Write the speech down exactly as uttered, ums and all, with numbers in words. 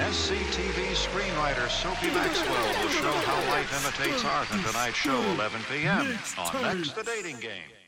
S C T V screenwriter Sophie Maxwell will show how life imitates art in tonight's show, eleven p m on Next, the Dating Game.